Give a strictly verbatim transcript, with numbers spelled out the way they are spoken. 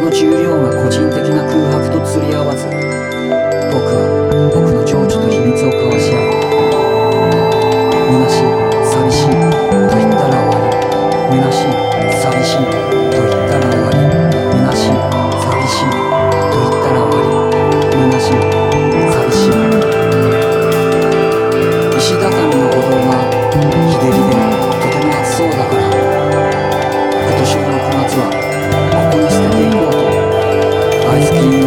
の重量が個人的な空白と釣り合わず、僕は僕の情緒と秘密を交わし合う。虚しい、寂しいと言ったら終わり。虚しい、寂しいと言ったら終わり。虚しい、寂しいと言ったら終わり。虚しい、寂しい。石畳の歩道が日照りでとても暑そうだから、今年のろくがつはここに捨てていこうとアイスクリーム